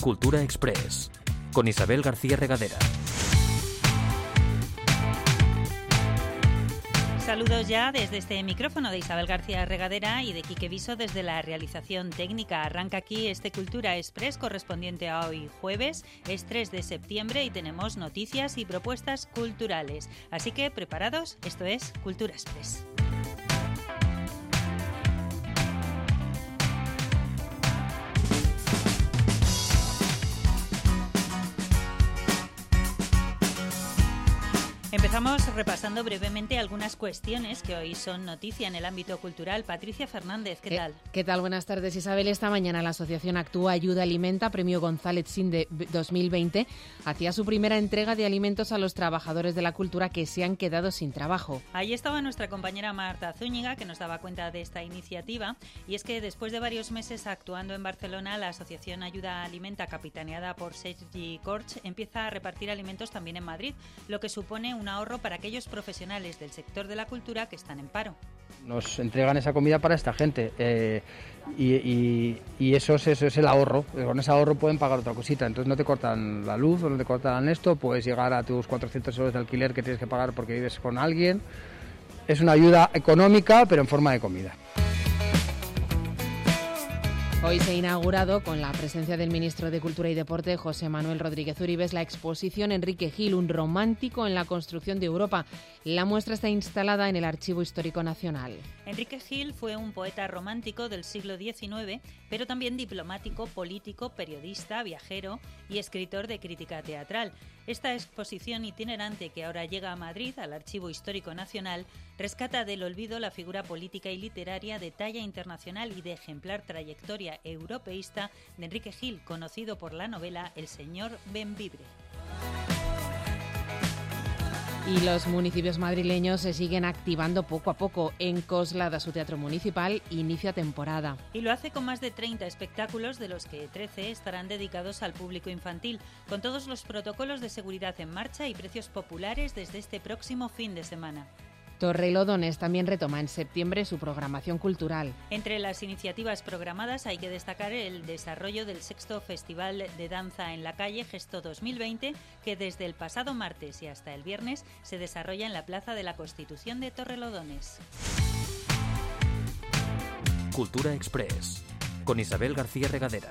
Cultura Express, con Isabel García Regadera. Saludos ya desde este micrófono de Isabel García Regadera y de Quique Viso desde la realización técnica. Arranca aquí este Cultura Express correspondiente a hoy jueves, es 3 de septiembre y tenemos noticias y propuestas culturales. Así que preparados, esto es Cultura Express. Empezamos repasando brevemente algunas cuestiones que hoy son noticia en el ámbito cultural. Patricia Fernández, ¿qué tal? ¿Qué tal? Buenas tardes, Isabel. Esta mañana la asociación Actúa Ayuda Alimenta, Premio González Sin de 2020, hacía su primera entrega de alimentos a los trabajadores de la cultura que se han quedado sin trabajo. Ahí estaba nuestra compañera Marta Zúñiga, que nos daba cuenta de esta iniciativa. Y es que después de varios meses actuando en Barcelona, la asociación Ayuda Alimenta, capitaneada por Sergi Corch, empieza a repartir alimentos también en Madrid, lo que supone un ahorro para aquellos profesionales del sector de la cultura que están en paro. Nos entregan esa comida para esta gente y eso es el ahorro. Con ese ahorro pueden pagar otra cosita, entonces no te cortan la luz o no te cortan esto, puedes llegar a tus 400 euros de alquiler que tienes que pagar porque vives con alguien. Es una ayuda económica pero en forma de comida. Hoy se ha inaugurado, con la presencia del ministro de Cultura y Deporte, José Manuel Rodríguez Uribes, la exposición Enrique Gil, un romántico en la construcción de Europa. La muestra está instalada en el Archivo Histórico Nacional. Enrique Gil fue un poeta romántico del siglo XIX, pero también diplomático, político, periodista, viajero y escritor de crítica teatral. Esta exposición itinerante que ahora llega a Madrid, al Archivo Histórico Nacional, rescata del olvido la figura política y literaria de talla internacional y de ejemplar trayectoria europeísta de Enrique Gil, conocido por la novela El señor Bembibre. Y los municipios madrileños se siguen activando poco a poco. En Coslada, su teatro municipal inicia temporada. Y lo hace con más de 30 espectáculos, de los que 13 estarán dedicados al público infantil, con todos los protocolos de seguridad en marcha y precios populares desde este próximo fin de semana. Torrelodones también retoma en septiembre su programación cultural. Entre las iniciativas programadas hay que destacar el desarrollo del 6º Festival de Danza en la Calle Gesto 2020, que desde el pasado martes y hasta el viernes se desarrolla en la Plaza de la Constitución de Torrelodones. Cultura Express, con Isabel García Regadera.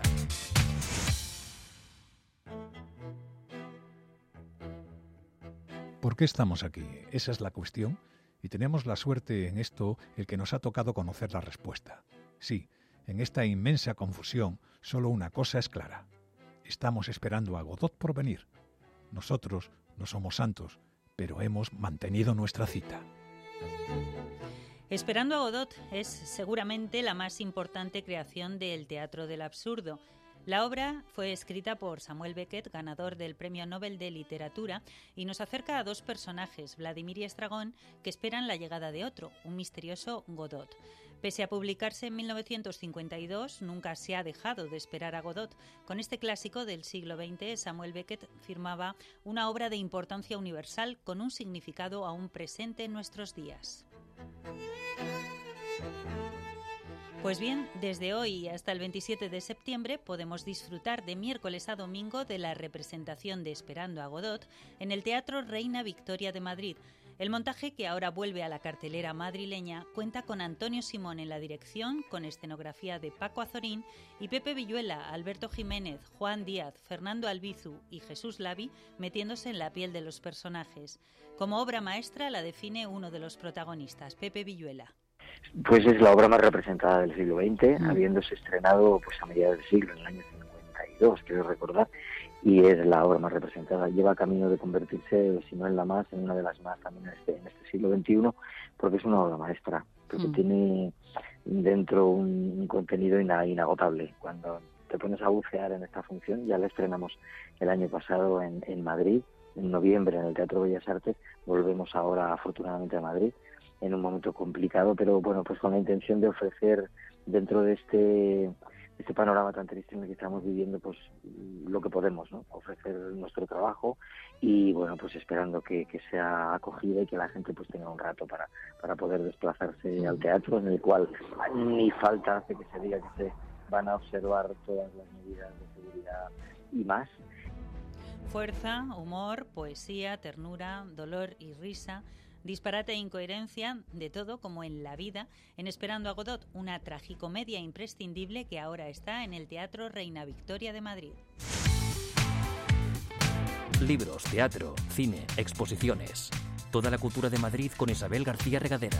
¿Por qué estamos aquí? Esa es la cuestión. Y tenemos la suerte en esto el que nos ha tocado conocer la respuesta. Sí, en esta inmensa confusión, solo una cosa es clara. Estamos esperando a Godot por venir. Nosotros no somos santos, pero hemos mantenido nuestra cita. Esperando a Godot es seguramente la más importante creación del teatro del absurdo. La obra fue escrita por Samuel Beckett, ganador del Premio Nobel de Literatura, y nos acerca a dos personajes, Vladimir y Estragón, que esperan la llegada de otro, un misterioso Godot. Pese a publicarse en 1952, nunca se ha dejado de esperar a Godot. Con este clásico del siglo XX, Samuel Beckett firmaba una obra de importancia universal con un significado aún presente en nuestros días. Pues bien, desde hoy hasta el 27 de septiembre podemos disfrutar de miércoles a domingo de la representación de Esperando a Godot en el Teatro Reina Victoria de Madrid. El montaje, que ahora vuelve a la cartelera madrileña, cuenta con Antonio Simón en la dirección, con escenografía de Paco Azorín, y Pepe Villuela, Alberto Jiménez, Juan Díaz, Fernando Albizu y Jesús Lavi metiéndose en la piel de los personajes. Como obra maestra la define uno de los protagonistas, Pepe Villuela. Pues es la obra más representada del siglo XX, habiéndose estrenado pues a mediados del siglo, en el año 52, quiero recordar, y es la obra más representada. Lleva camino de convertirse, si no en la más, en una de las más también en este siglo XXI, porque es una obra maestra, porque tiene dentro un contenido inagotable. Cuando te pones a bucear en esta función, ya la estrenamos el año pasado en Madrid, en noviembre en el Teatro Bellas Artes, volvemos ahora afortunadamente a Madrid, en un momento complicado, pero bueno, pues con la intención de ofrecer dentro de este panorama tan triste en el que estamos viviendo, pues lo que podemos, ¿no? Ofrecer nuestro trabajo y bueno, pues esperando que sea acogida y que la gente pues tenga un rato para poder desplazarse al teatro, en el cual ni falta hace que se diga que se van a observar todas las medidas de seguridad y más. Fuerza, humor, poesía, ternura, dolor y risa, disparate e incoherencia, de todo como en la vida, en Esperando a Godot, una tragicomedia imprescindible que ahora está en el Teatro Reina Victoria de Madrid. Libros, teatro, cine, exposiciones. Toda la cultura de Madrid con Isabel García Regadera.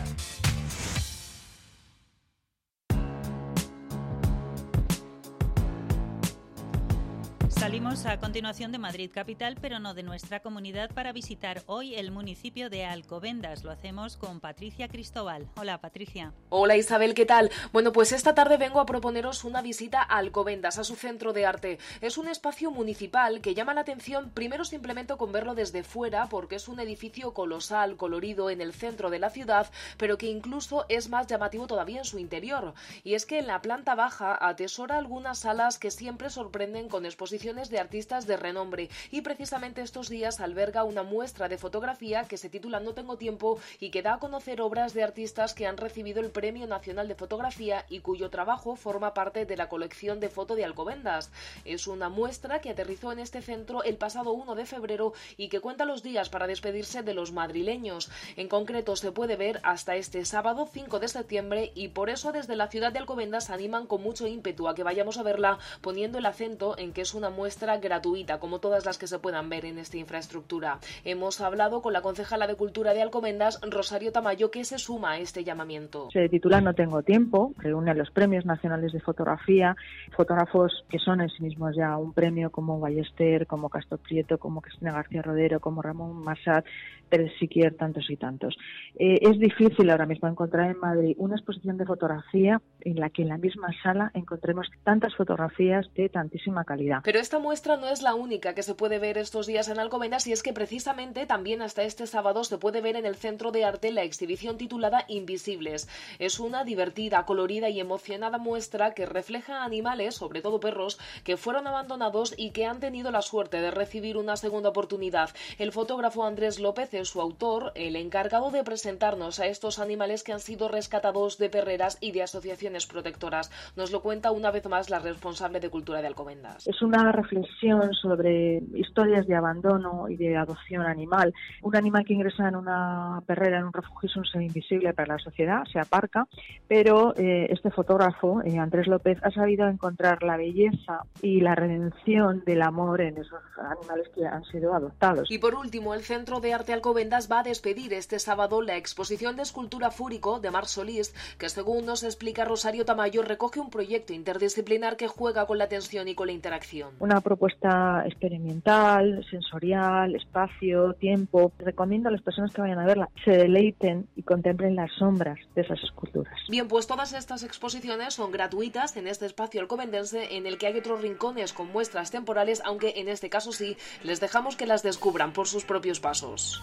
Salimos a continuación de Madrid capital, pero no de nuestra comunidad, para visitar hoy el municipio de Alcobendas. Lo hacemos con Patricia Cristóbal. Hola, Patricia. Hola, Isabel, ¿qué tal? Bueno, pues esta tarde vengo a proponeros una visita a Alcobendas, a su centro de arte. Es un espacio municipal que llama la atención primero simplemente con verlo desde fuera, porque es un edificio colosal, colorido, en el centro de la ciudad, pero que incluso es más llamativo todavía en su interior. Y es que en la planta baja atesora algunas salas que siempre sorprenden con exposiciones de artistas de renombre, y precisamente estos días alberga una muestra de fotografía que se titula No tengo tiempo y que da a conocer obras de artistas que han recibido el Premio Nacional de Fotografía y cuyo trabajo forma parte de la colección de foto de Alcobendas. Es una muestra que aterrizó en este centro el pasado 1 de febrero y que cuenta los días para despedirse de los madrileños. En concreto se puede ver hasta este sábado 5 de septiembre y por eso desde la ciudad de Alcobendas animan con mucho ímpetu a que vayamos a verla, poniendo el acento en que es una muestra gratuita, como todas las que se puedan ver en esta infraestructura. Hemos hablado con la concejala de Cultura de Alcobendas, Rosario Tamayo, que se suma a este llamamiento. Se titula No tengo tiempo, reúne a los premios nacionales de fotografía, fotógrafos que son en sí mismos ya un premio, como Ballester, como Castro Prieto, como Cristina García Rodero, como Ramón Massad, Pérez Siquier, tantos y tantos. Es difícil ahora mismo encontrar en Madrid una exposición de fotografía en la que en la misma sala encontremos tantas fotografías de tantísima calidad. Pero esta muestra no es la única que se puede ver estos días en Alcobendas, y es que precisamente también hasta este sábado se puede ver en el Centro de Arte la exhibición titulada Invisibles. Es una divertida, colorida y emocionada muestra que refleja animales, sobre todo perros, que fueron abandonados y que han tenido la suerte de recibir una segunda oportunidad. El fotógrafo Andrés López es su autor, el encargado de presentarnos a estos animales que han sido rescatados de perreras y de asociaciones protectoras. Nos lo cuenta una vez más la responsable de Cultura de Alcobendas. Es una reflexión sobre historias de abandono y de adopción animal. Un animal que ingresa en una perrera, en un refugio, es un ser invisible para la sociedad, se aparca, pero este fotógrafo, Andrés López, ha sabido encontrar la belleza y la redención del amor en esos animales que han sido adoptados. Y por último, el Centro de Arte Alcobendas va a despedir este sábado la exposición de escultura Fúrico de Marc Solís, que según nos explica Rosario Tamayo, recoge un proyecto interdisciplinar que juega con la atención y con la interacción. Una propuesta experimental, sensorial, espacio, tiempo. Recomiendo a las personas que vayan a verla se deleiten y contemplen las sombras de esas esculturas. Bien, pues todas estas exposiciones son gratuitas en este espacio alcobendense, en el que hay otros rincones con muestras temporales, aunque en este caso sí, les dejamos que las descubran por sus propios pasos.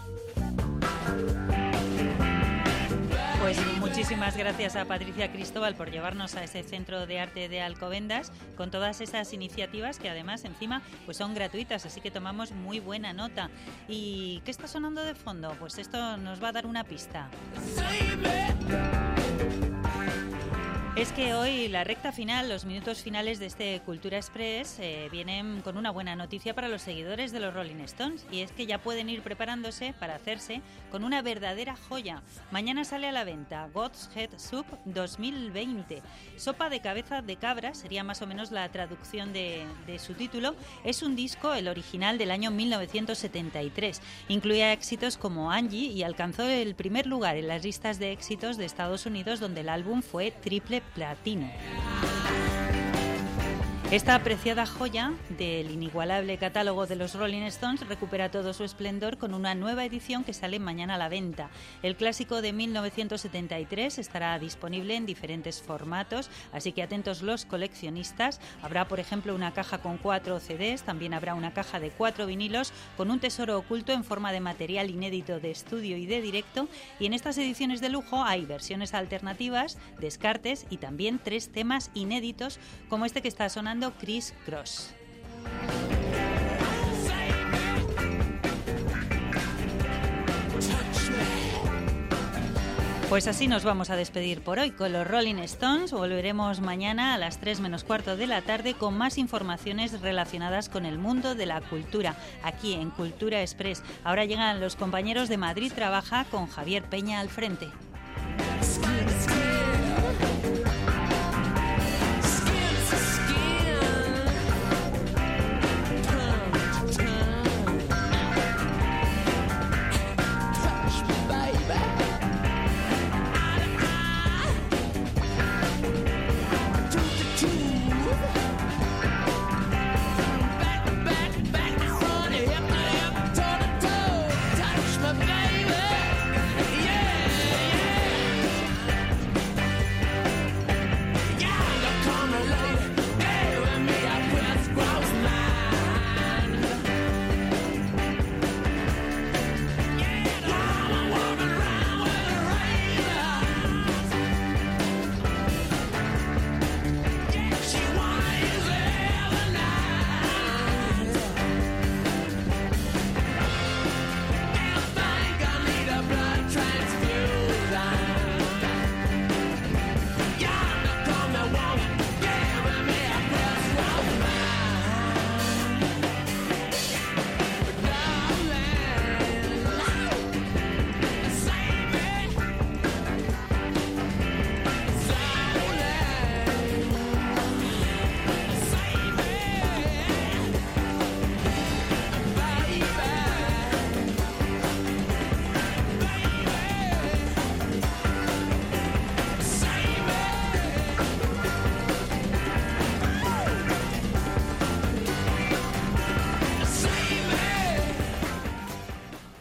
Pues muchísimas gracias a Patricia Cristóbal por llevarnos a ese Centro de Arte de Alcobendas con todas esas iniciativas que además encima pues son gratuitas, así que tomamos muy buena nota. ¿Y qué está sonando de fondo? Pues esto nos va a dar una pista. Es que hoy la recta final, los minutos finales de este Cultura Express vienen con una buena noticia para los seguidores de los Rolling Stones, y es que ya pueden ir preparándose para hacerse con una verdadera joya. Mañana sale a la venta God's Head Soup 2020. Sopa de cabeza de cabra sería más o menos la traducción de su título. Es un disco, el original, del año 1973. Incluía éxitos como Angie y alcanzó el primer lugar en las listas de éxitos de Estados Unidos, donde el álbum fue triple platino. Esta apreciada joya del inigualable catálogo de los Rolling Stones recupera todo su esplendor con una nueva edición que sale mañana a la venta. El clásico de 1973 estará disponible en diferentes formatos, así que atentos los coleccionistas. Habrá, por ejemplo, una caja con 4 CDs, también habrá una caja de 4 vinilos con un tesoro oculto en forma de material inédito de estudio y de directo, y en estas ediciones de lujo hay versiones alternativas, descartes y también 3 temas inéditos como este que está sonando, Criss Cross. Pues así nos vamos a despedir por hoy con los Rolling Stones. Volveremos mañana a las 3 menos cuarto de la tarde con más informaciones relacionadas con el mundo de la cultura, aquí en Cultura Express. Ahora llegan los compañeros de Madrid Trabaja con Javier Peña al frente.